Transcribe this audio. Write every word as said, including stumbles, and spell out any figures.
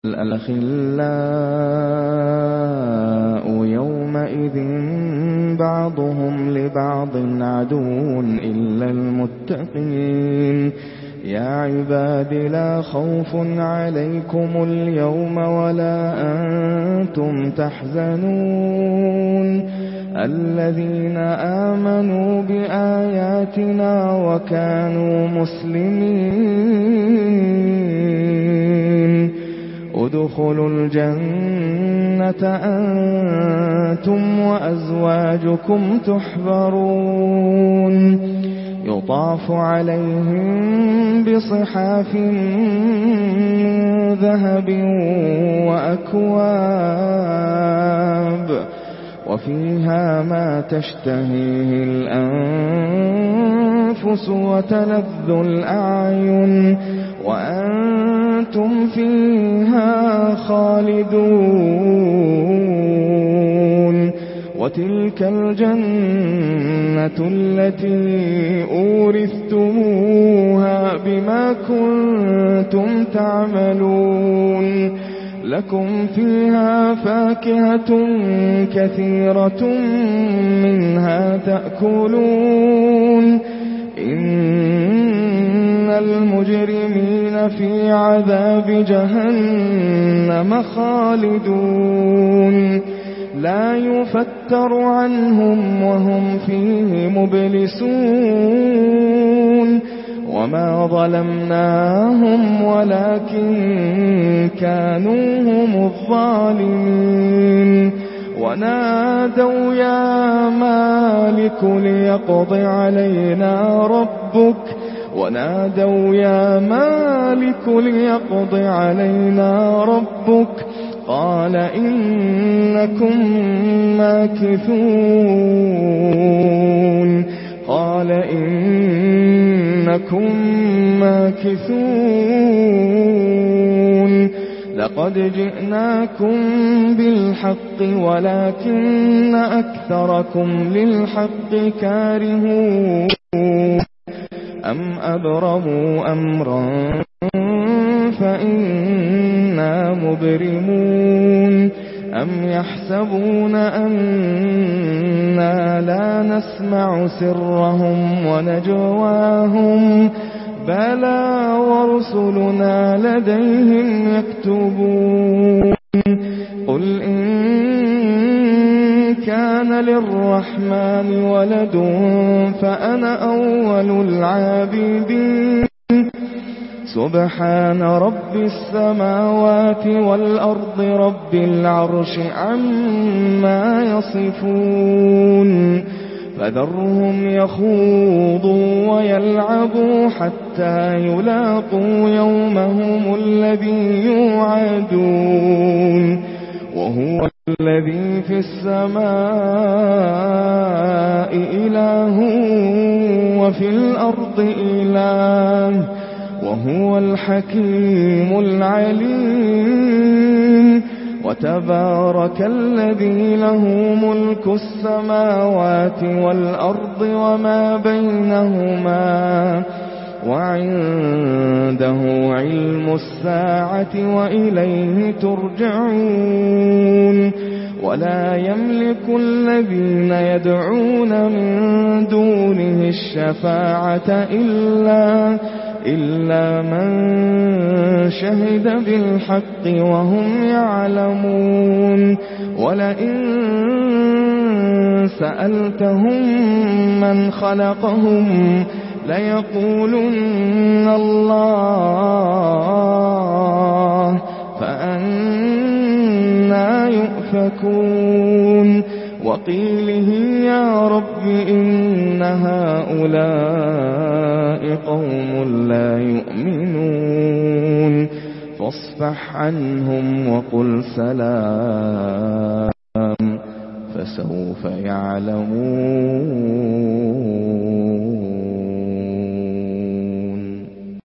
الأخلاء يومئذ بعضهم لبعض عدو إلا المتقين يا عباد لا خوف عليكم اليوم ولا أنتم تحزنون الذين آمنوا بآياتنا وكانوا مسلمين ادخلوا الجنة أنتم وأزواجكم تحبرون يطاف عليهم بصحاف من ذهب وأكواب وفيها ما تشتهيه الأنفس وتلذ الأعين وأنتم فيها خالدون وتلك الجنة التي أورثتموها بما كنتم تعملون لكم فيها فاكهة كثيرة منها تأكلون إن المجرمين في عذاب جهنم خالدون لا يفتر عنهم وهم فيه مبلسون وما ظلمناهم ولكن كانوا هم الظالمين ونادوا يا مالك ليقض علينا ربك ونادوا يا مالك ليقض علينا ربك قال إنكم ماكثون قال إنكم ماكثون لقد جئناكم بالحق ولكن أكثركم للحق كارهون أم أبرموا أمرا فإنا مبرمون أم يحسبون أننا لا نسمع سرهم ونجواهم بلى ورسلنا لديهم يكتبون قل إن كان للرحمن ولد فأنا أول العابدين سبحان رب السماوات والأرض رب العرش عما يصفون فذرهم يخوضوا ويلعبوا حتى يلاقوا يومهم الذي يوعدون وهو الذي في السماء إله وفي الأرض إله وهو الحكيم العليم وتبارك الذي له ملك السماوات والأرض وما بينهما وعنده علم الساعة وإليه ترجعون ولا يملك الذين يدعون من دونه الشفاعة إلا إلا من شهد بالحق وهم يعلمون ولئن سألتهم من خلقهم ليقولن الله فأنى يؤفكون وقيله يا رب إن هؤلاء قوم لا يؤمنون فاصفح عنهم وقل سلام فسوف يعلمون.